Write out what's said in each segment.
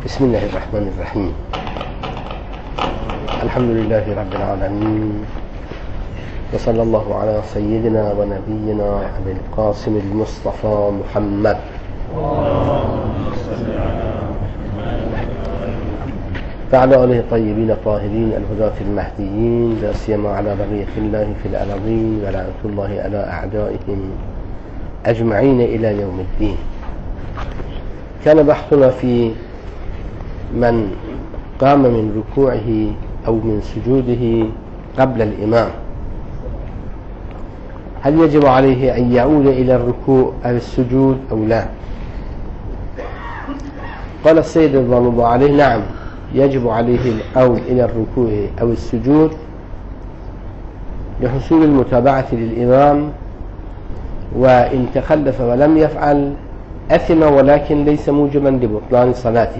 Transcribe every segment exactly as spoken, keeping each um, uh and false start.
بسم الله الرحمن الرحيم. الحمد لله رب العالمين، وصلى الله على سيدنا ونبينا أبي القاسم المصطفى محمد وعلى آله الطيبين الطاهرين الهداة المهديين، لا سيما على بقية الله في الأرضين، ولعنة الله على أعدائهم أجمعين إلى يوم الدين. كان بحثنا في من قام من ركوعه أو من سجوده قبل الإمام، هل يجب عليه أن يعود إلى الركوع أو السجود أو لا؟ قال السيد رضوان الله عليه: نعم، يجب عليه العود إلى الركوع أو السجود لحصول المتابعة للإمام، وإن تخلف ولم يفعل أثم، ولكن ليس موجبا لبطلان صلاته.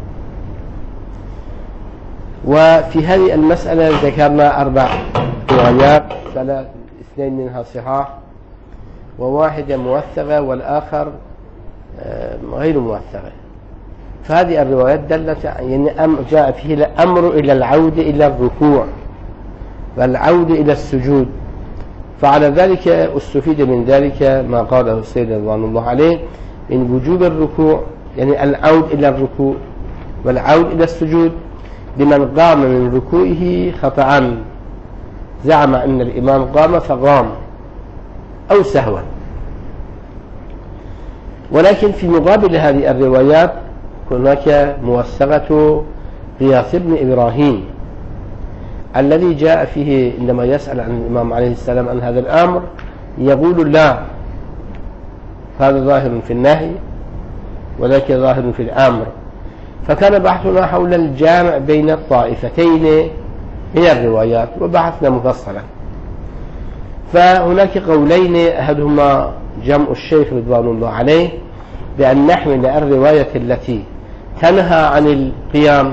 وفي هذه المسألة ذكرنا أربع روايات، ثلاث اثنين منها صحاح وواحدة موثقة والآخر غير موثقة. فهذه الروايات دلت يعني جاء فيه الأمر إلى العودة إلى الركوع والعودة إلى السجود، فعلى ذلك استفيد من ذلك ما قاله السيد رضوان الله عليه من وجوب الركوع، يعني العود إلى الركوع والعود إلى السجود لمن قام من ركوعه خطأ، زعم أن الإمام قام فقام، أو سهوا. ولكن في مقابل هذه الروايات هناك موثقة غياث بن إبراهيم الذي جاء فيه عندما يسأل عن الإمام عليه السلام عن هذا الأمر يقول: لا، هذا ظاهر في النهي ولكن ظاهر في الأمر. فكان بحثنا حول الجامع بين الطائفتين من الروايات، وبحثنا مفصلا. فهناك قولين، أحدهما جمع الشيخ رضوان الله عليه بأن نحمل الرواية التي تنهى عن القيام،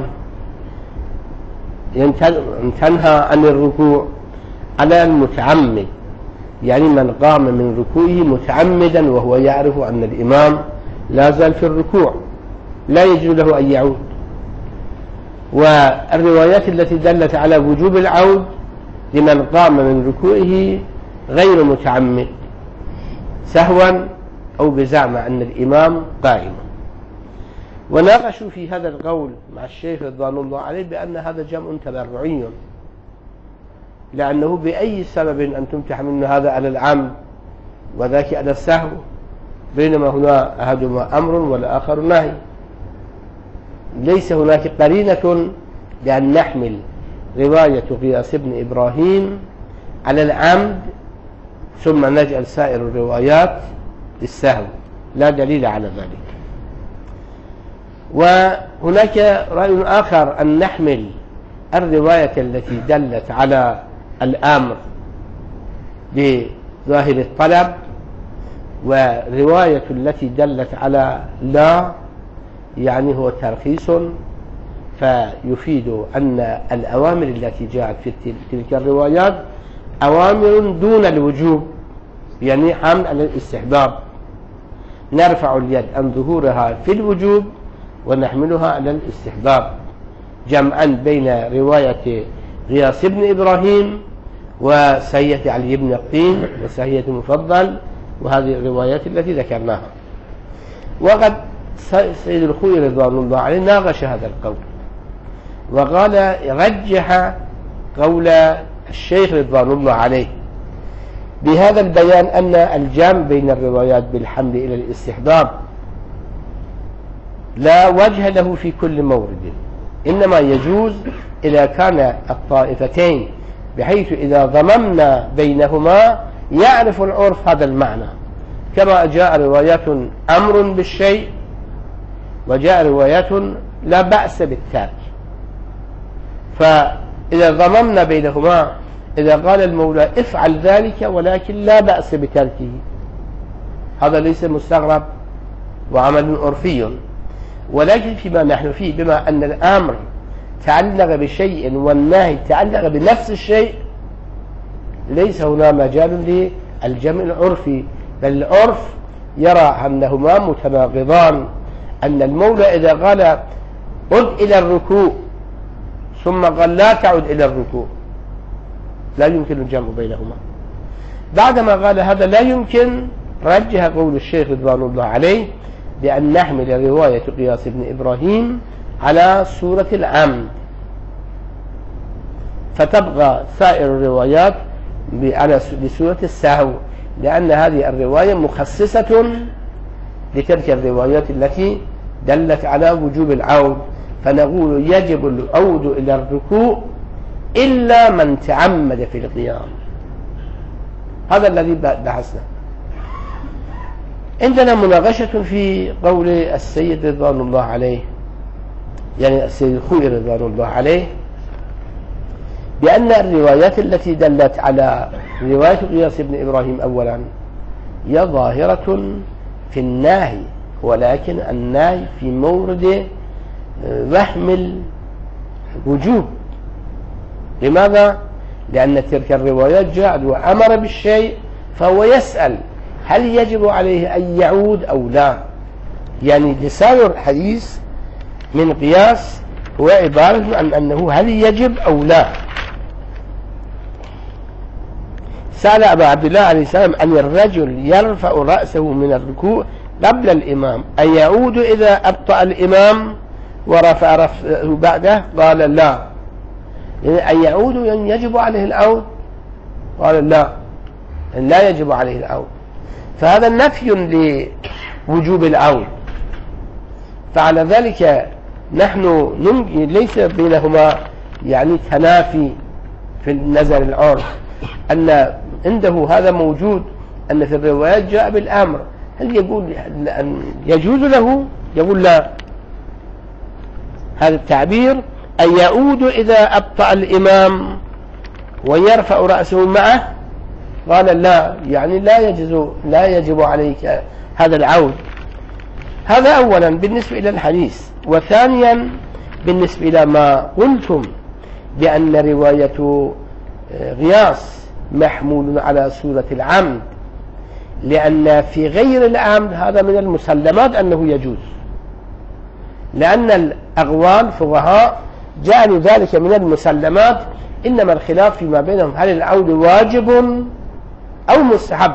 تنهى عن الركوع، على المتعمد، يعني من قام من ركوعه متعمدا وهو يعرف أن الإمام لا زال في الركوع لا يجوز له أن يعود. والروايات التي دلت على وجوب العود لمن قام من ركوعه غير متعمد سهوا أو بزعم أن الإمام قائم. وناقشوا في هذا القول مع الشيخ رضوان الله عليه بأن هذا جمع تبرعي، لأنه بأي سبب أنتم تحملون هذا على العمد وذاك على السهو، بينما هنا أحدهما أمر والآخر نهي. ليس هناك قرينة بأن نحمل رواية غياث بن إبراهيم على العمد ثم نجعل سائر الروايات للسهو، لا دليل على ذلك. وهناك رأي آخر أن نحمل الرواية التي دلت على الأمر بظاهر الطلب، ورواية التي دلت على لا يعني هو ترخيص، فيفيد أن الأوامر التي جاءت في تلك الروايات أوامر دون الوجوب، يعني حمل على الاستحباب، نرفع اليد عن ظهورها في الوجوب ونحملها على الاستحباب، جمعا بين رواية غياث بن إبراهيم وسهية علي بن الطين وسهية المفضل، وهذه الروايات التي ذكرناها. وقد سيد الخوي رضوان الله عليه ناقش هذا القول وقال رجح قول الشيخ رضوان الله عليه بهذا البيان أن الجمع بين الروايات بالحمل إلى الاستحباب لا وجه له في كل مورد، إنما يجوز إذا كان الطائفتين بحيث إذا ضممنا بينهما يعرف العرف هذا المعنى، كما جاء روايات أمر بالشيء وجاء روايات لا بأس بالترك. فإذا ضممنا بينهما، إذا قال المولى افعل ذلك ولكن لا بأس بتركه، هذا ليس مستغرب وعمل عرفي. ولكن فيما نحن فيه، بما أن الأمر تعلق بشيء والنهي تعلق بنفس الشيء، ليس هنا مجال للجمع العرفي، بل العرف يرى أنهما متناقضان، أن المولى إذا قال عد إلى الركوع ثم قال لا تعد إلى الركوع، لا يمكن الجمع بينهما. بعدما قال هذا لا يمكن، رجح قول الشيخ رضوان الله عليه بأن نحمل رواية قياس بن إبراهيم على صورة العمد، فتبقى سائر الروايات بصورة السهو، لأن هذه الرواية مخصصة لتلك الروايات التي دلت على وجوب العود، فنقول يجب العود إلى الركوع إلا من تعمد في القيام. هذا الذي بحثنا. عندنا مناقشة في قول السيد رضوان الله عليه، يعني السيد الخوئي رضوان الله عليه، بأن الروايات التي دلت على رواية قياس بن إبراهيم أولا هي ظاهرة في الناهي، ولكن الناهي في مورد وهم الوجوب. لماذا؟ لأن تلك الروايات جاءت وأمر بالشيء فهو يسأل هل يجب عليه أن يعود أو لا. يعني لسان الحديث من قياس هو عبارة عن أنه هل يجب أو لا. سأل أبا عبد الله عليه السلام أن الرجل يرفع رأسه من الركوع قبل الإمام أن يعود إذا أبطأ الإمام ورفع رأسه بعده؟ قال لا. يعني أن يعود يعني يجب عليه العود؟ قال لا، لا يجب عليه العود. فهذا نفي لوجوب العود. فعلى ذلك نحن ليس بينهما يعني تنافي في النظر العرف، أن عنده هذا موجود، أن في الروايات جاء بالأمر، هل يقول أن يجوز له؟ يقول لا. هذا التعبير أن يعود إذا أبطأ الإمام ويرفع رأسه معه، قال لا، يعني لا يجوز، لا يجب عليك هذا العود. هذا أولا بالنسبة إلى الحديث. وثانيا بالنسبة إلى ما قلتم بأن رواية غياث محمول على صورة العمد، لأن في غير العمد هذا من المسلمات أنه يجوز، لأن الأقوال فقهاء جعلوا ذلك من المسلمات، إنما الخلاف فيما بينهم هل العود واجب أو مستحب.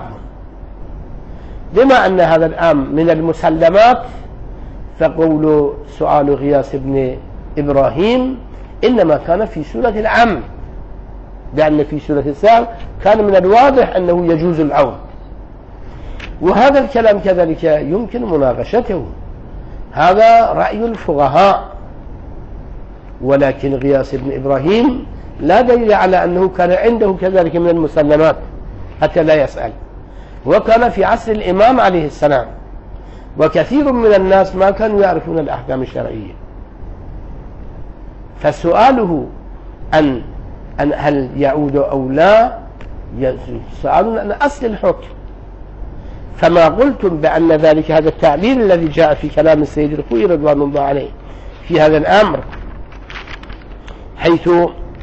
بما أن هذا الأمر من المسلمات فقول سؤال غياث بن إبراهيم إنما كان في سورة العمد، لأن في سورة السهو كان من الواضح أنه يجوز العود. وهذا الكلام كذلك يمكن مناقشته، هذا رأي الفقهاء، ولكن غياث بن إبراهيم لا دليل على أنه كان عنده كذلك من المسلمات حتى لا يسأل، وكان في عصر الإمام عليه السلام، وكثير من الناس ما كانوا يعرفون الأحكام الشرعية، فسؤاله أن أن هل يعود أو لا سؤال عن أصل الحكم. فما قلتم بأن ذلك هذا التعبير الذي جاء في كلام السيد الخوئي رضوان الله عليه في هذا الأمر، حيث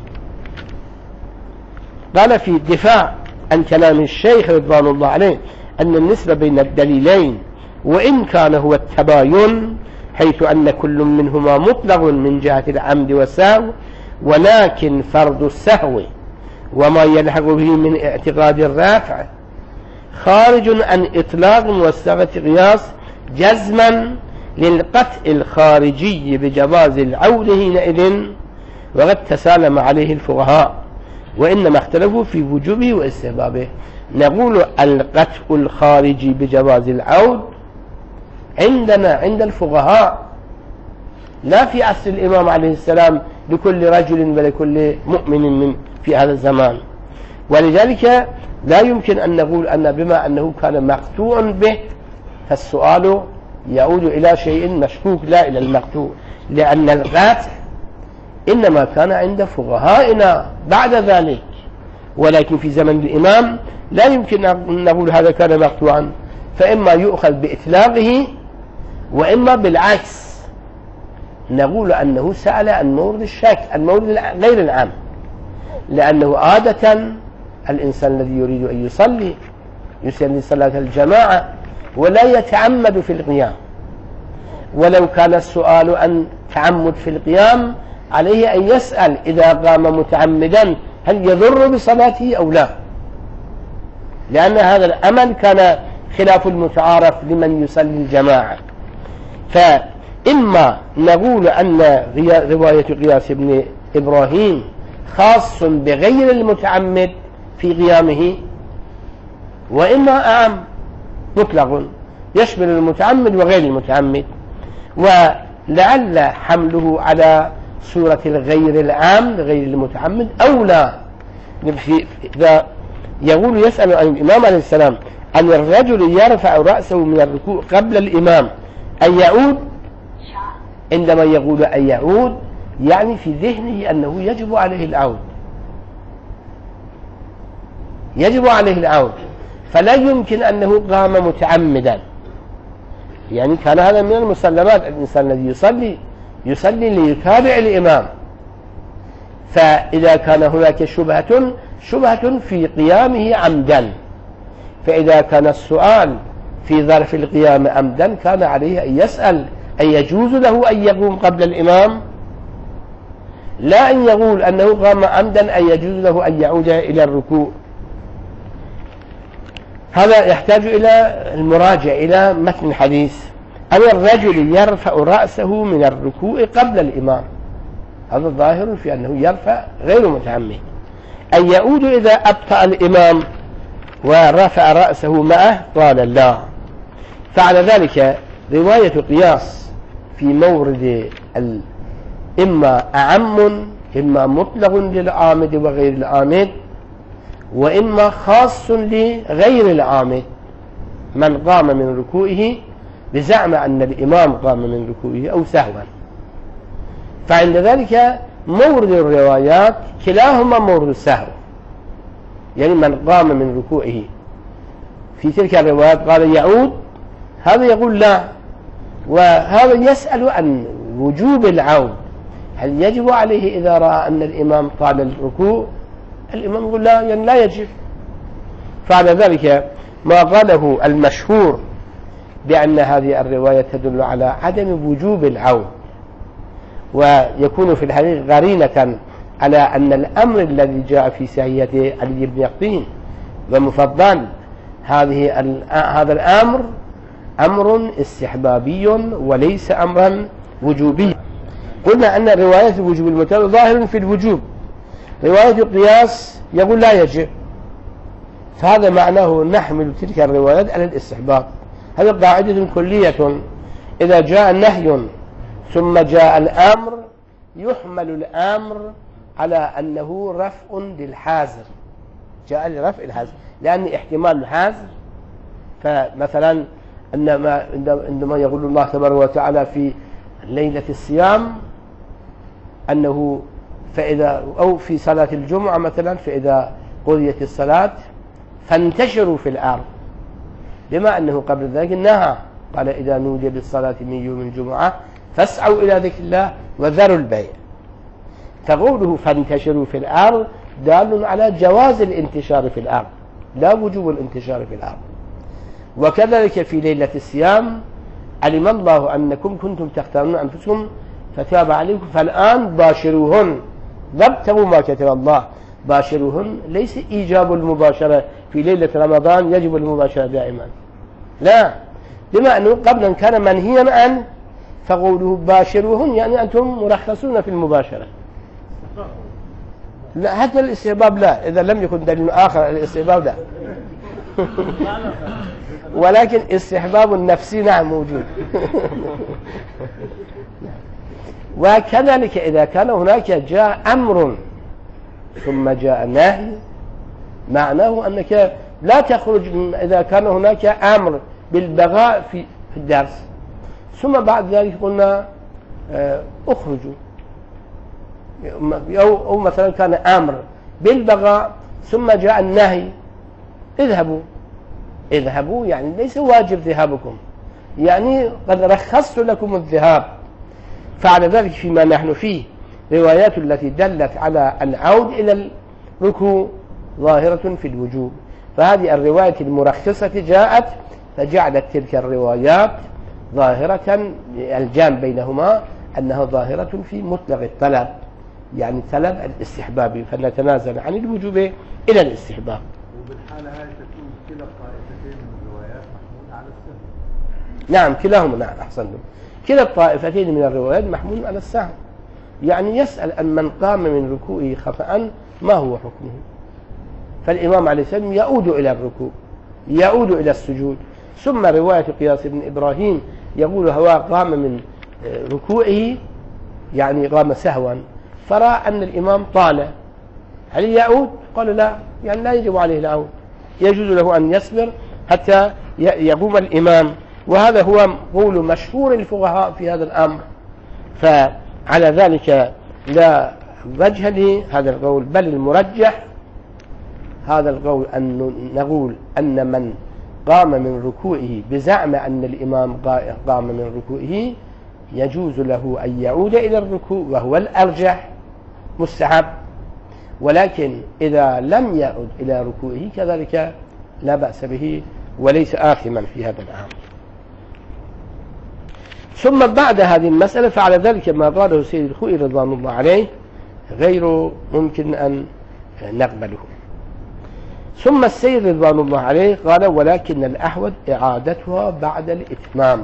قال في الدفاع عن كلام الشيخ رضوان الله عليه أن النسبة بين الدليلين وإن كان هو التباين، حيث أن كل منهما مطلق من جهة العمد والسهو، ولكن فرض السهو وما يلحق به من اعتقاد الرافع خارج عن إطلاق وصيغة قياس جزما للقطع الخارجي بجواز العود حينئذ، وقد تسالم عليه الفقهاء وإنما اختلفوا في وجوبه واستحبابه. نقول القطع الخارجي بجواز العود عندنا عند الفقهاء، لا في عصر الإمام عليه السلام لكل رجل ولكل مؤمن من في هذا الزمان، ولذلك لا يمكن أن نقول أن بما أنه كان مقطوع به فالسؤال يعود إلى شيء مشكوك لا إلى المقطوع، لأن القطع إنما كان عند فقهائنا بعد ذلك، ولكن في زمن الإمام لا يمكن أن نقول هذا كان مقطوعا، فإما يؤخذ بإطلاقه وإما بالعكس نقول أنه سأل عن مورد الشك، المورد غير العام، لأنه عادة الإنسان الذي يريد أن يصلي يصلي صلاة الجماعة ولا يتعمد في القيام، ولو كان السؤال عن تعمد في القيام عليه أن يسأل إذا قام متعمدا هل يضر بصلاته أو لا، لأن هذا الأمل كان خلاف المتعارف لمن يصلي الجماعة. فإما نقول أن رواية قياس بن إبراهيم خاص بغير المتعمد في قيامه، وإما أعم مطلق يشمل المتعمد وغير المتعمد، ولعل حمله على صورة الغير العام غير المتعمد أولى. إذا يقول يسأل عن الإمام عليه السلام أن الرجل يرفع رأسه من الركوع قبل الإمام أن يعود، عندما يقول أن يعود يعني في ذهنه أنه يجب عليه العود، يجب عليه العود، فلا يمكن أنه قام متعمدا. يعني كان هذا من المسلمات، الإنسان الذي يصلي يصلي ليتابع الإمام، فإذا كان هناك شبهة شبهة في قيامه عمدا، فإذا كان السؤال في ظرف القيام عمدا كان عليه أن يسأل أن يجوز له أن يقوم قبل الإمام، لا أن يقول أنه قام عمدا أن يجوز له أن يعود إلى الركوع. هذا يحتاج إلى المراجع إلى متن الحديث. أن الرجل يرفع رأسه من الركوع قبل الإمام، هذا ظاهر في أنه يرفع غير متعمد. أن يعود إذا أبطأ الإمام ورفع رأسه معه قال لا. فعلى ذلك رواية قياس في مورد إما أعم إما مطلق للعامد وغير العامد، وإما خاص لغير العامد من قام من ركوعه بزعم أن الإمام قام من ركوعه أو سهوا. فعند ذلك مورد الروايات كلاهما مورد السهو، يعني من قام من ركوعه في تلك الروايات قال يعود، هذا يقول لا، وهذا يسأل عن وجوب العود، هل يجب عليه إذا رأى أن الإمام طال الركوع؟ الإمام يقول لا، يعني لا يجب. فعلى ذلك ما قاله المشهور بأن هذه الرواية تدل على عدم وجوب العود، ويكون في الحديث قرينة على أن الأمر الذي جاء في سعية علي بن يقطين ومفضل هذه هذا الأمر أمر استحبابي وليس أمرا وجوبيا. قلنا أن رواية الوجوب المتابع ظاهر في الوجوب، رواية القياس يقول لا يجب، فهذا معناه نحمل تلك الروايات على الاستحباب. هذه قاعدة كلية، إذا جاء النهي ثم جاء الأمر يحمل الأمر على أنه رفع للحاذر، جاء لرفع الحاذر، لأن احتمال الحاذر. فمثلا عندما عندما يقول الله تبارك وتعالى في ليلة الصيام أنه فإذا أو في صلاة الجمعة مثلا فإذا قضيت الصلاة فانتشروا في الأرض، بما أنه قبل ذلك نهى قال إذا نودي بالصلاة من يوم الجمعة فاسعوا إلى ذكر الله وذروا البيع. فقوله فانتشروا في الأرض دال على جواز الانتشار في الأرض لا وجوب الانتشار في الأرض. وكذلك في ليلة الصيام علم الله أنكم كنتم تختارون أنفسكم فتاب عليكم فالآن باشروهن وابتغوا ما كتب الله. باشروهن ليس إيجاب المباشرة في ليلة رمضان يجب المباشرة دائما، لا، بما أنه قبلا كان منهيا عنه، فقوله باشروهن يعني أنتم مرخصون في المباشرة. لا، حتى الاستحباب لا، إذا لم يكن دليل آخر الاستحباب لا. ولكن استحباب النفسي نعم موجود. وكذلك إذا كان هناك جاء أمر ثم جاء نهي معناه أنك لا تخرج إذا كان هناك أمر بالبغاء في الدرس ثم بعد ذلك قلنا اخرجوا، أو مثلا كان أمر بالبغاء ثم جاء النهي اذهبوا. اذهبوا يعني ليس واجب ذهابكم، يعني قد رخصت لكم الذهاب. فعلى ذلك فيما نحن فيه روايات التي دلت على العود إلى الركوع ظاهرة في الوجوب، فهذه الرواية المرخصة جاءت فجعلت تلك الروايات ظاهرة الجام بينهما أنها ظاهرة في مطلق الطلب، يعني طلب الاستحباب، فنتنازل عن الوجوب إلى الاستحباب. وبالحالة هاي تكون كلا الطائفتين من الروايات محمولة على السهم. نعم كلاهما، نعم أحسنتم، كلا الطائفتين من الروايات محمول على السهم. يعني يسأل أن من قام من ركوعه خفأ ما هو حكمه، فالإمام عليه السلام يعود إلى الركوع، يعود إلى السجود. ثم رواية قياس بن إبراهيم يقول هو قام من ركوعه يعني قام سهوا، فرأى أن الإمام طال، هل يعود؟ قال لا، يعني لا يجب عليه العود، يجوز له أن يصبر حتى يقوم الإمام. وهذا هو قول مشهور الفقهاء في هذا الأمر، فعلى ذلك لا وجه لهذا القول، بل المرجح هذا القول أن نقول أن من قام من ركوعه بزعم أن الإمام قام من ركوعه يجوز له أن يعود إلى الركوع، وهو الأرجح مستحب، ولكن إذا لم يعد إلى ركوعه كذلك لا بأس به وليس آثما في هذا الأمر. ثم بعد هذه المسألة فعلى ذلك ما قاله سيد الخوئي رضوان الله عليه غير ممكن أن نقبله. ثم السيد رضوان الله عليه قال ولكن الأحوط إعادتها بعد الإتمام،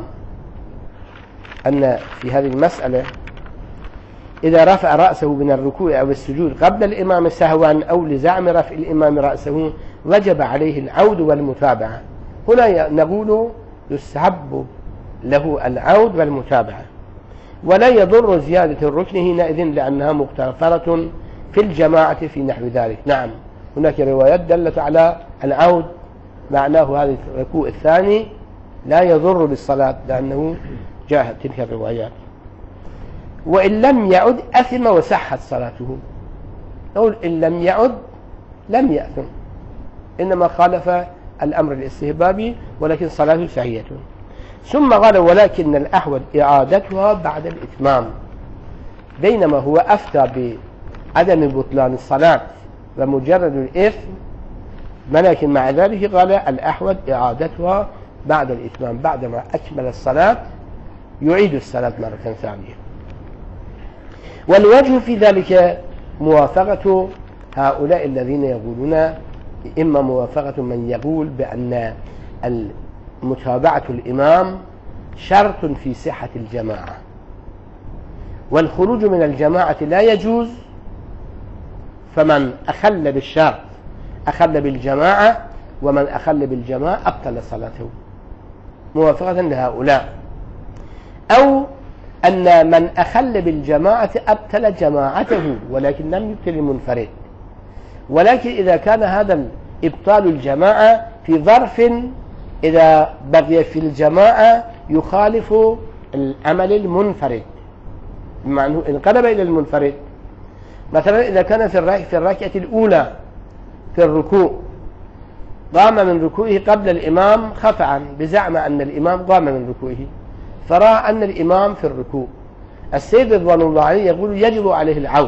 أن في هذه المسألة إذا رفع رأسه من الركوع أو السجود قبل الإمام سهوا أو لزعم رفع الإمام رأسه وجب عليه العود والمتابعة. هنا نقول يستحب له العود والمتابعة، ولا يضر زيادة الركن حينئذ لأنها مغتفرة في الجماعة في نحو ذلك. نعم هناك روايات دلت على العود، معناه هذا الركوع الثاني لا يضر بالصلاة لأنه جاءت تلك الروايات. وإن لم يعد أثم وصحت صلاته، نقول إن لم يعد لم يأثم، إنما خالف الأمر الاستهبابي ولكن صلاته صحيحة. ثم قال ولكن الأحوط إعادتها بعد الإتمام، بينما هو أفتى بعدم بطلان الصلاة ومجرد الإثم، ولكن مع ذلك قال الأحوط إعادتها بعد الإتمام، بعدما أكمل الصلاة يعيد الصلاة مرة ثانية. والوجه في ذلك موافقة هؤلاء الذين يقولون، إما موافقة من يقول بأن متابعة الإمام شرط في صحة الجماعة، والخروج من الجماعة لا يجوز، فمن أخل بالشرط أخل بالجماعة، ومن أخل بالجماعة أبطل صلاته، موافقة لهؤلاء. أو أن من أخل بالجماعة أبطل جماعته ولكن لم يبطل المنفرد، ولكن إذا كان هذا إبطال الجماعة في ظرف إذا بقي في الجماعة يخالف العمل المنفرد، بمعنى انقلب إلى المنفرد. مثلا إذا كان في الركعة الأولى في الركوع قام من ركوعه قبل الإمام خفعا بزعم أن الإمام قام من ركوعه، فرأى أن الإمام في الركوع، السيد رضوان الله عليه يقول يجب عليه العود،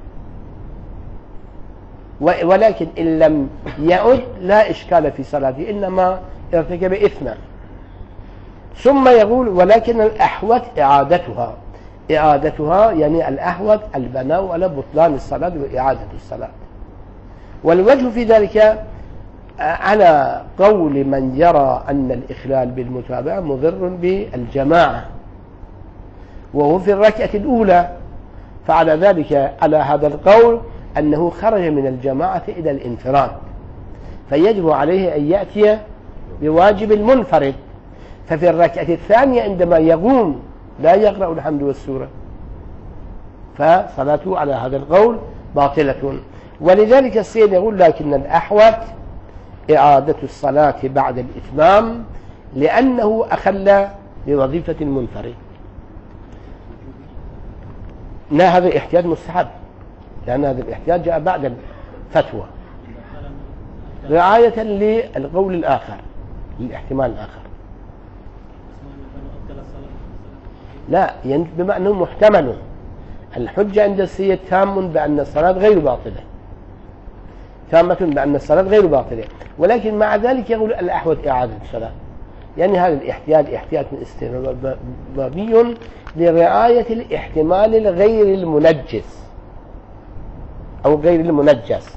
ولكن إن لم يعد لا إشكال في صلاته، إنما ارتكب إثما. ثم يقول ولكن الأحوط إعادتها، إعادتها يعني الأحوط البناء على بطلان الصلاة وإعادة الصلاة. والوجه في ذلك على قول من يرى أن الإخلال بالمتابعة مضر بالجماعة وهو في الركعة الأولى، فعلى ذلك على هذا القول أنه خرج من الجماعة إلى الانفراد، فيجب عليه أن يأتي بواجب المنفرد. ففي الركعة الثانية عندما يقوم لا يقرأ الحمد والسورة، فصلاته على هذا القول باطلة. ولذلك السيد يقول لكن الأحوط إعادة الصلاة بعد الإتمام لأنه أخل بوظيفة المنفرد. لا، هذا احتياج مستحب، لأن هذا الاحتياج جاء بعد الفتوى رعاية للقول الآخر، للاحتمال الآخر. لا، يعني بما أنه محتمل، الحجة عند السيد تام بأن الصلاة غير باطلة، تامة بأن الصلاة غير باطلة، ولكن مع ذلك يقول الأحوط إعادة الصلاة، يعني هذا الاحتياط احتياط استحبابي لرعاية الاحتمال الغير المنجس أو غير المنجس.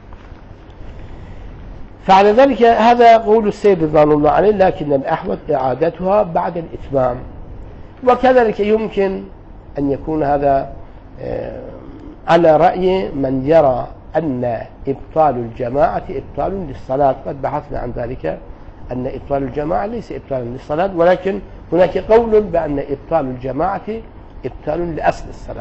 فعلى ذلك هذا قول السيد رضوان الله عليه، لكن الأحوط إعادتها بعد الإتمام. وكذلك يمكن أن يكون هذا على رأي من يرى أن إبطال الجماعة إبطال للصلاة. قد بحثنا عن ذلك أن إبطال الجماعة ليس إبطالا للصلاة، ولكن هناك قول بأن إبطال الجماعة إبطال لأصل الصلاة.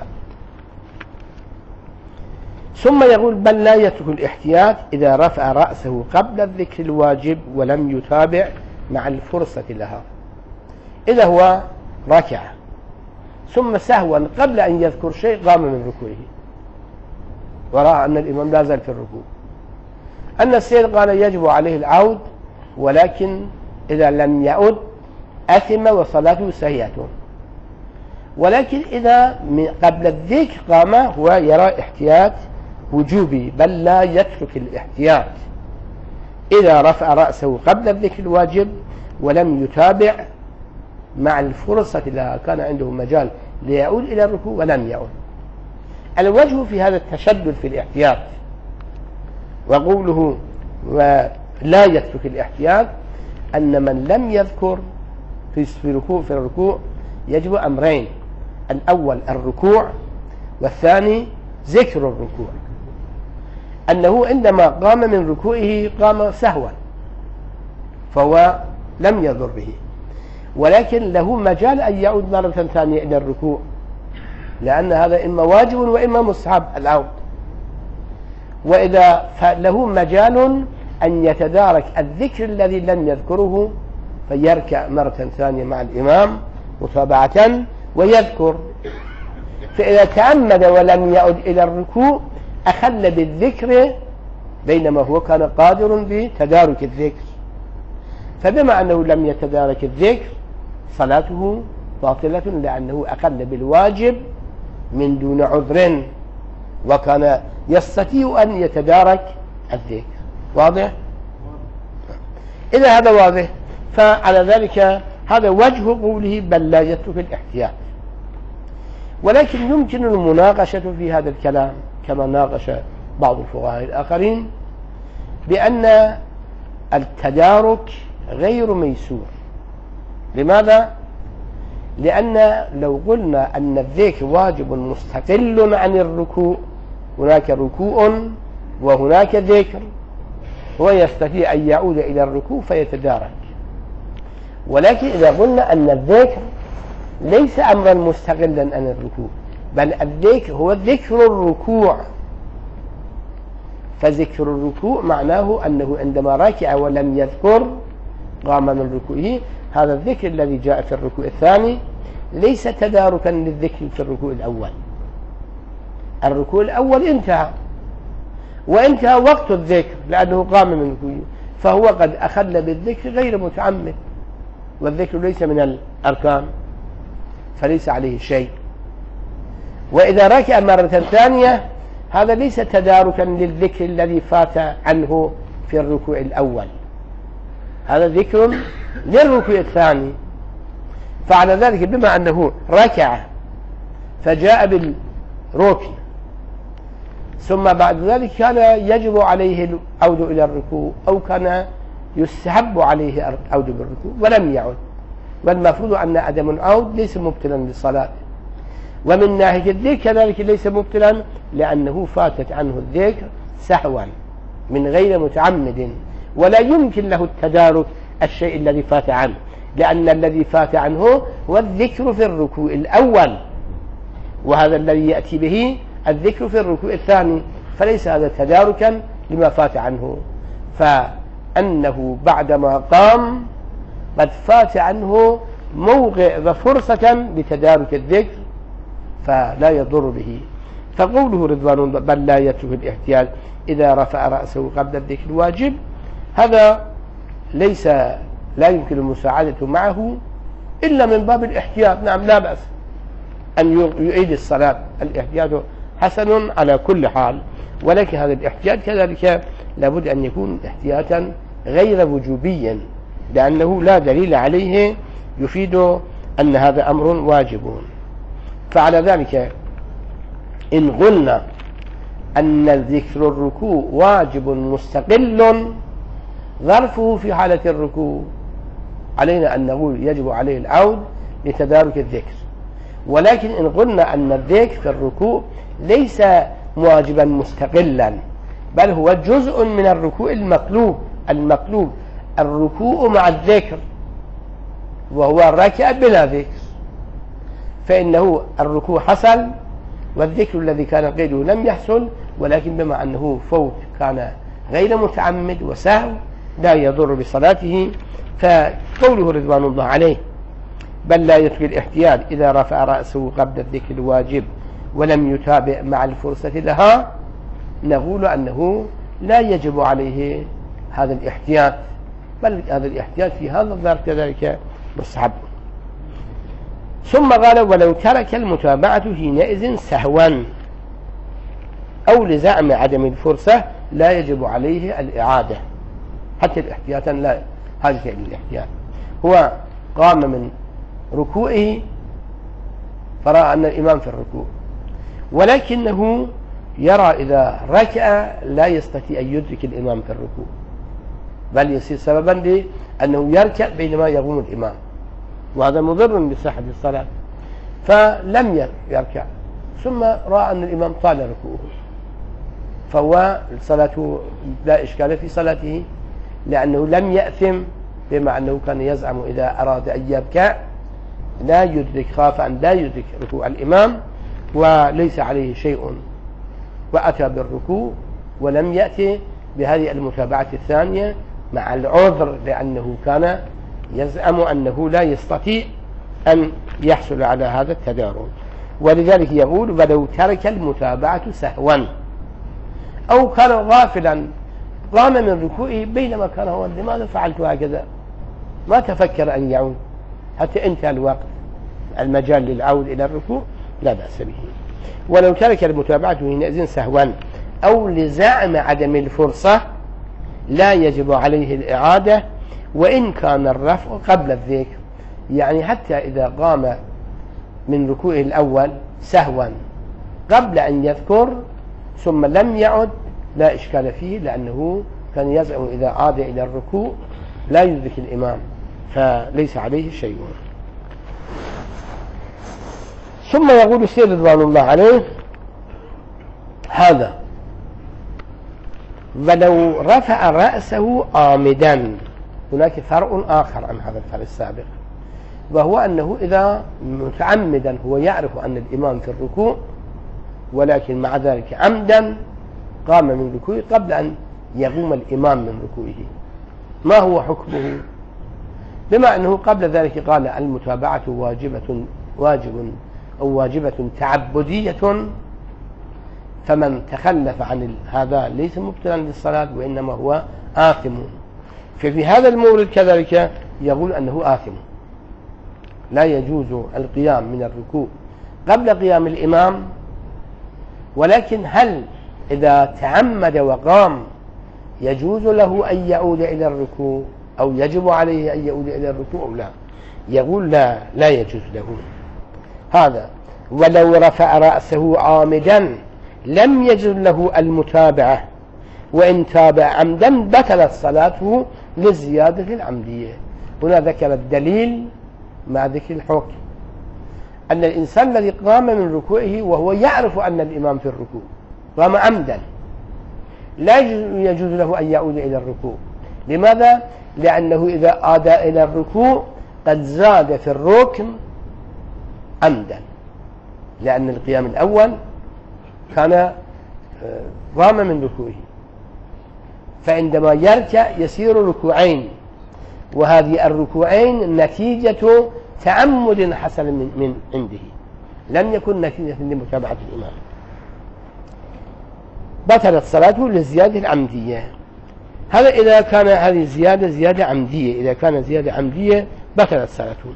ثم يقول بل لا يترك الاحتياط إذا رفع رأسه قبل الذكر الواجب ولم يتابع مع الفرصة لها. إذا هو ركع ثم سهوا قبل أن يذكر شيء قام من ركوعه ورأى أن الإمام لا زال في الركوع، أن السيد قال يجب عليه العود، ولكن إذا لم يعد أثم وصلاته سيئة. ولكن إذا قبل الذكر قام هو يرى احتياط وجوبي، بل لا يترك الاحتياط إذا رفع رأسه قبل الذكر الواجب ولم يتابع مع الفرصة لها، كان عنده مجال ليعود إلى الركوع ولم يعود. الوجه في هذا التشدد في الاحتياط وقوله ولا يترك الاحتياط أن من لم يذكر في الركوع في الركوع يجب أمرين: الأول الركوع، والثاني ذكر الركوع. أنه عندما قام من ركوعه قام سهوا فهو لم يضر به، ولكن له مجال أن يعود مرة ثانية إلى الركوع، لأن هذا إما واجب وإما مستحب العود. وإذا له مجال أن يتدارك الذكر الذي لم يذكره فيركع مرة ثانية مع الإمام متابعة ويذكر. فإذا تعمد ولم يعد إلى الركوع أخل بالذكر بينما هو كان قادر بتدارك الذكر، فبما أنه لم يتدارك الذكر صلاته باطلة، لأنه أخل بالواجب من دون عذر وكان يستطيع أن يتدارك الذكر. واضح؟ إذا هذا واضح فعلى ذلك هذا وجه قوله بل لا يترك الاحتياط. ولكن يمكن المناقشة في هذا الكلام كما ناقش بعض الفقهاء الآخرين بأن التدارك غير ميسور. لماذا؟ لأن لو قلنا أن الذكر واجب مستقل عن الركوع، هناك ركوع وهناك ذكر، هو يستطيع أن يعود إلى الركوع فيتدارك. ولكن إذا قلنا أن الذكر ليس أمرا مستقلا عن الركوع، بل الذكر هو ذكر الركوع، فذكر الركوع معناه أنه عندما ركع ولم يذكر قام من ركوعه. هذا الذكر الذي جاء في الركوع الثاني ليس تداركا للذكر في الركوع الأول. الركوع الأول انتهى وانتهى وقت الذكر لأنه قام من ركوعه، فهو قد أخل بالذكر غير متعمد، والذكر ليس من الأركان فليس عليه شيء. وإذا ركع مرة ثانية هذا ليس تداركا للذكر الذي فات عنه في الركوع الأول، هذا ذكر للركوع الثاني. فعلى ذلك بما أنه ركع فجاء بالركن ثم بعد ذلك كان يجب عليه العود إلى الركوع أو كان يستحب عليه العود بالركوع ولم يعد، والمفروض أن عدم العود ليس مبطلا للصلاة. ومن ناحية الذكر كذلك ليس مبطلا لأنه فاتت عنه الذكر سهوا من غير متعمد، ولا يمكن له التدارك الشيء الذي فات عنه، لأن الذي فات عنه هو الذكر في الركوع الأول، وهذا الذي يأتي به الذكر في الركوع الثاني، فليس هذا تداركا لما فات عنه. فأنه بعدما قام قد فات عنه موقع وفرصة لتدارك الذكر فلا يضر به. فقوله رضوان بل لا يترك الاحتياط إذا رفع رأسه قبل الذكر الواجب، هذا ليس لا يمكن المساعدة معه إلا من باب الاحتياط. نعم لا بأس أن يعيد الصلاة، الاحتياط حسن على كل حال، ولكن هذا الاحتياط كذلك لابد أن يكون احتياطا غير وجوبيا، لأنه لا دليل عليه يفيد أن هذا أمر واجب. فعلى ذلك إن قلنا أن ذكر الركوع واجب مستقل ظرفه في حالة الركوع، علينا أن نقول يجب عليه العود لتدارك الذكر. ولكن إن قلنا أن الذكر في الركوع ليس واجبا مستقلا، بل هو جزء من الركوع المطلوب المطلوب الركوع مع الذكر، وهو الركع بلا ذكر، فإنه الركوع حصل والذكر الذي كان قيده لم يحصل، ولكن بما أنه فوت كان غير متعمد وسهو لا يضر بصلاته. فقوله رضوان الله عليه بل لا يترك الاحتيال إذا رفع رأسه قبل الذكر الواجب ولم يتابع مع الفرصة لها، نقول أنه لا يجب عليه هذا الاحتيال، بل هذا الاحتيال في هذا الظرف كذلك مستحب. ثم قال ولو ترك المتابعة حينئذ سهوا أو لزعم عدم الفرصة لا يجب عليه الإعادة، حتى الاحتياطا لا حاجة إلى الاحتياط. هو قام من ركوعه فرأى أن الإمام في الركوع، ولكنه يرى إذا ركع لا يستطيع أن يدرك الإمام في الركوع، بل يصير سببا لأنه يركع بينما يقوم الإمام، وهذا مضر بصحة الصلاة. فلم يركع، ثم رأى أن الإمام طال ركوعه، فهو صلاته لا إشكال في صلاته، لأنه لم يأثم، بما أنه كان يزعم إذا أراد أن يركع لا يدرك، خاف أن لا يدرك ركوع الإمام وليس عليه شيء، وأتى بالركوع ولم يأتي بهذه المتابعة الثانية مع العذر، لأنه كان يزعم أنه لا يستطيع أن يحصل على هذا التدارك. ولذلك يقول ولو ترك المتابعة سهوا أو كان غافلا قام من ركوعه بينما كان هو لماذا فعلت هكذا، ما تفكر أن يعود حتى انتهى الوقت المجال للعود إلى الركوع لا بأس به. ولو ترك المتابعة حينئذ سهوا أو لزعم عدم الفرصة لا يجب عليه الإعادة وإن كان الرفع قبل الذكر، يعني حتى إذا قام من ركوعه الأول سهوا قبل أن يذكر ثم لم يعد لا إشكال فيه، لأنه كان يزعم إذا عاد إلى الركوع لا يدرك الإمام فليس عليه شيء. ثم يقول السيد رضوان الله عليه هذا ولو رفع رأسه عامدا، هناك فرق آخر عن هذا الفرق السابق، وهو أنه إذا متعمدا هو يعرف أن الإمام في الركوع ولكن مع ذلك عمدا قام من ركوعه قبل أن يقوم الإمام من ركوعه، ما هو حكمه؟ بما أنه قبل ذلك قال المتابعة واجبة واجب أو واجبة تعبدية، فمن تخلف عن هذا ليس مبطلا للصلاة وإنما هو آثم. ففي هذا المورد كذلك يقول أنه آثم، لا يجوز القيام من الركوع قبل قيام الإمام، ولكن هل إذا تعمد وقام يجوز له أن يعود إلى الركوع أو يجب عليه أن يعود إلى الركوع أو لا؟ يقول لا لا يجوز له هذا. ولو رفع رأسه عامدا لم يجوز له المتابعة، وإن تابع عمدا بطلت صلاته لزيادة العمدية. هنا ذكر الدليل مع ذكر الحكم، أن الإنسان الذي قام من ركوعه وهو يعرف أن الإمام في الركوع قام عمدا لا يجوز له أن يعود إلى الركوع. لماذا؟ لأنه إذا عاد إلى الركوع قد زاد في الركن عمدا، لأن القيام الأول كان قام من ركوعه، فعندما يركع يسير ركوعين، وهذه الركوعين نتيجة تعمد حصل من, من عنده، لم يكن نتيجة لمتابعة الإمام، بطلت صلاته للزيادة العمدية. هذا إذا كان هذه الزيادة زيادة عمدية، إذا كان زيادة عمدية بطلت صلاته.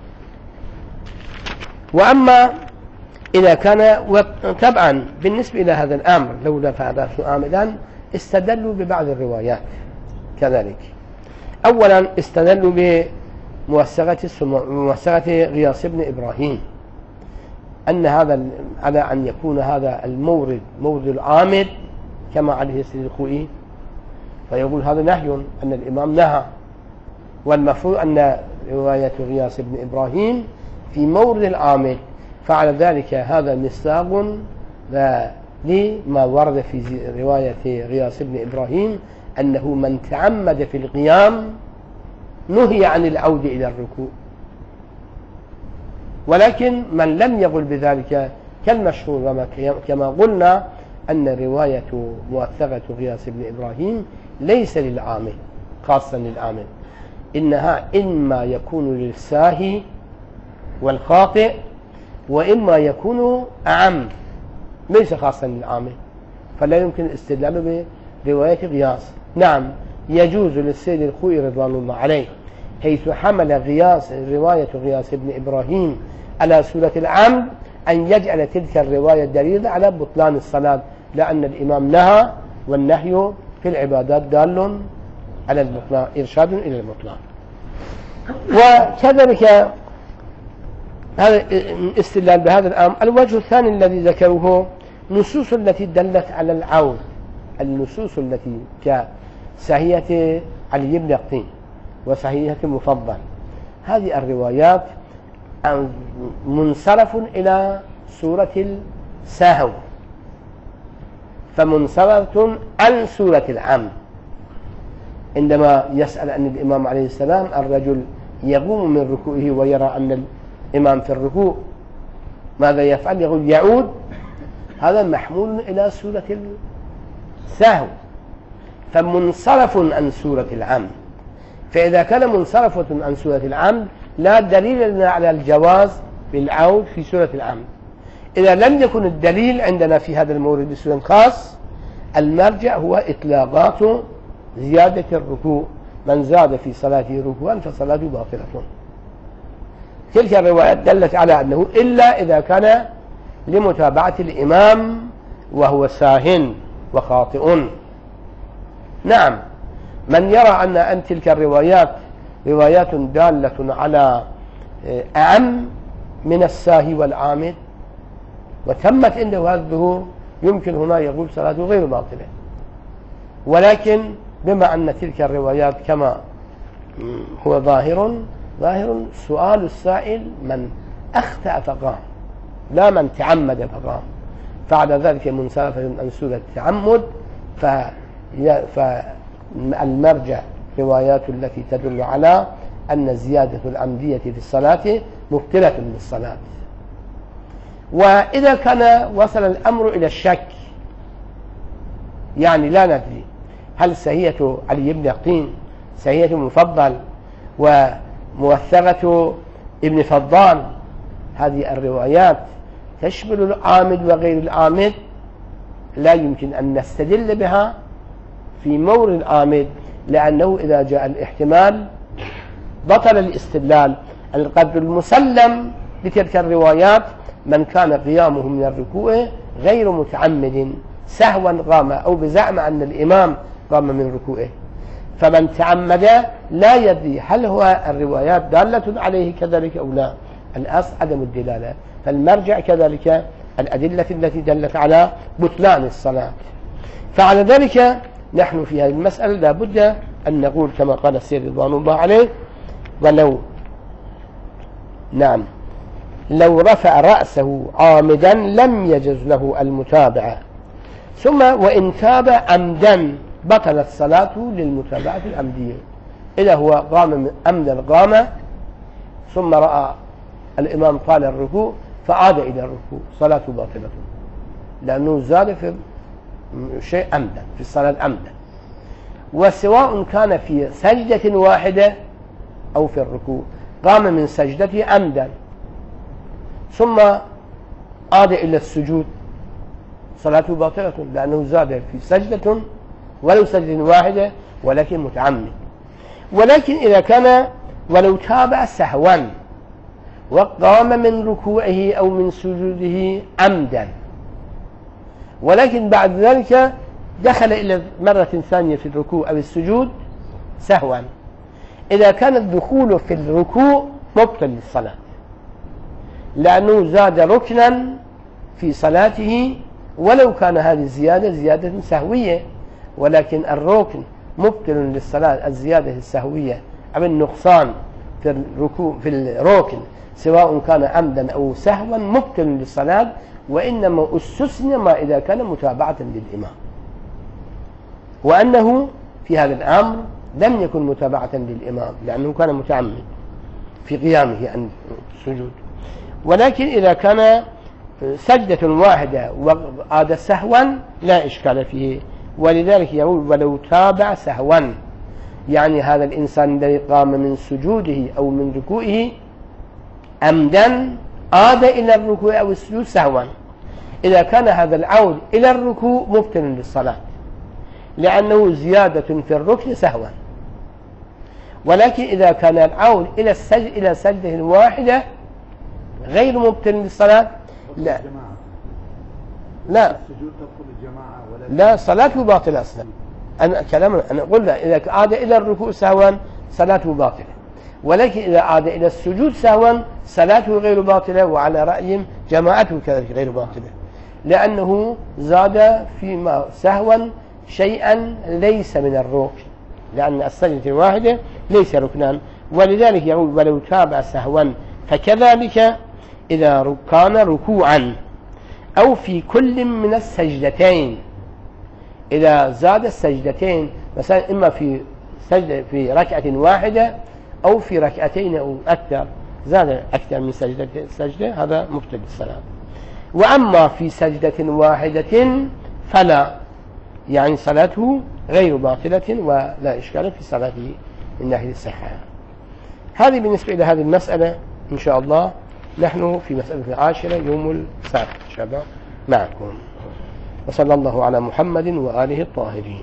وأما إذا كان طبعا بالنسبة إلى هذا الأمر لو دفع رأسه عامدا استدلوا ببعض الروايات كذلك، أولا استدلوا بموثقة غياث بن إبراهيم أن هذا على أن يكون هذا المورد مورد العامد كما عليه السيد الخوئي، فيقول هذا نهي أن الإمام نهى، والمفروض أن رواية غياث بن إبراهيم في مورد العامد، فعلى ذلك هذا مصداق لما ورد في رواية غياث بن إبراهيم أنه من تعمد في القيام نهي عن العودة إلى الركوع. ولكن من لم يقل بذلك كالمشهور كما قلنا أن رواية موثقة غياث بن إبراهيم ليس للعامل خاصة للعامل، إنها إما يكون للساهي والخاطئ وإما يكون أعم ليس خاصا للعامل، فلا يمكن الاستدلال برواية غياث. نعم يجوز للسيد الخوئي رضوان الله عليه حيث حمل غياث رواية غياث بن إبراهيم على سورة العمد أن يجعل تلك الرواية دليلا على بطلان الصلاة، لأن الإمام نهى، والنهي في العبادات دال على البطلان إرشاد إلى البطلان. وكذلك هذا استدلال بهذا الأمر. الوجه الثاني الذي ذكروه نصوص التي دلت على العود، النصوص التي كصحيحة علي بن يقطين وصحيحة المفضل، هذه الروايات منصرف إلى سورة السهو، فمنصرف عن سورة العمد. عندما يسأل عن الإمام عليه السلام الرجل يقوم من ركوعه ويرى أن الإمام في الركوع ماذا يفعل؟ يقول يعود، هذا محمول إلى سورة السهو، فمنصرف عن سورة العمد. فإذا كان منصرف عن سورة العمد لا دليل لنا على الجواز بالعود في سورة العمد. إذا لم يكن الدليل عندنا في هذا المورد بسورة خاص، المرجع هو إطلاقات زيادة الركوع، من زاد في صلاته ركوعا فصلاته باطلة. تلك الروايات دلت على أنه إلا إذا كان لمتابعة الإمام وهو ساهن وخاطئ. نعم من يرى أن أن تلك الروايات روايات دالة على أعم من الساهي والعامد وتمت عنده هذا الظهور، يمكن هنا يقول صلاته غير باطلة. ولكن بما أن تلك الروايات كما هو ظاهر ظاهر سؤال السائل من أخطأ فقام لا من تعمد فقام، فعلى ذلك منصرفة عن سورة التعمد، فالمرجع روايات التي تدل على أن زيادة العمدية في الصلاة مبطلة للصلاة. وإذا كان وصل الأمر إلى الشك، يعني لا ندري هل صحيحة علي بن يقطين صحيحة مفضل وموثقة ابن فضال، هذه الروايات تشمل العامد وغير العامد، لا يمكن أن نستدل بها في مورد العامد، لأنه إذا جاء الاحتمال بطل الاستدلال. القدر المسلم لتلك الروايات من كان قيامه من الركوع غير متعمد سهوا قام أو بزعم أن الإمام قام من ركوعه، فمن تعمد لا يدري هل هو الروايات دالة عليه كذلك أو لا، الأصل عدم الدلالة. فالمرجع كذلك الأدلة التي دلت على بطلان الصلاة. فعلى ذلك نحن في هذه المسألة لا بد أن نقول كما قال السيد رضوان الله عليه: ولو نعم لو رفع رأسه عامدا لم يجز له المتابعة، ثم وإن تاب عمدا بطلت صلاته للمتابعة العمدية. إذا هو قام عمدا قام ثم رأى الإمام طال الركوع فعاد إلى الركوع، صلاته باطلة، لأنه زاد في شيء عمدا في الصلاة عمدا، وسواء كان في سجدة واحدة أو في الركوع. قام من سجدته عمدا ثم عاد إلى السجود، صلاته باطلة، لأنه زاد في سجدة ولو سجدة واحدة ولكن متعمد. ولكن إذا كان ولو تابع سهوا وقام من ركوعه أو من سجوده عمدا، ولكن بعد ذلك دخل إلى مرة ثانية في الركوع أو السجود سهوا، إذا كان الدخول في الركوع مبطل للصلاة، لأنه زاد ركنا في صلاته ولو كان هذه الزيادة زيادة سهوية، ولكن الركن مبطل للصلاة، الزيادة السهوية أو النقصان في الركوع في الركن سواء كان عمدا أو سهوا مبطل للصلاة، وإنما استثنى ما إذا كان متابعة للإمام، وأنه في هذا الأمر لم يكن متابعة للإمام لأنه كان متعمد في قيامه عن السجود. ولكن إذا كان سجدة واحدة وعاد سهوا لا إشكال فيه، ولذلك يقول ولو تابع سهوا، يعني هذا الإنسان الذي قام من سجوده أو من ركوعه عمدا عاد إلى الركوع أو السجود سهوا، إذا كان هذا العود إلى الركوع مبطل للصلاة لأنه زيادة في الركن سهوا. ولكن إذا كان العود إلى السجد إلى سجدة واحدة غير مبطل للصلاة لا لا السجود تبطل الجماعة ولا لا صلاته باطلة أصلا. أنا كلام أنا أقول إذا عاد إلى الركوع سهوا صلاته باطلة، ولكن إذا عاد إلى السجود سهوا صلاته غير باطلة، وعلى رأيهم جماعته كذلك غير باطلة، لأنه زاد فيما سهوا شيئا ليس من الركن، لأن السجدة الواحدة ليس ركنان. ولذلك يقول ولو تابع سهوا، فكذلك إذا كان ركوعا أو في كل من السجدتين، إذا زاد السجدتين مثلا إما في سجدة في ركعة واحدة أو في ركعتين أو أكثر، زاد أكثر من سجدة سجدة هذا مبطل الصلاة. وأما في سجدة واحدة فلا، يعني صلاته غير باطلة ولا إشكال في صلاته من ناحية الصحة. هذه بالنسبة إلى هذه المسألة. إن شاء الله نحن في مسألة العاشرة يوم السبت إن شاء الله معكم. وصلى الله على محمد وآله الطاهرين.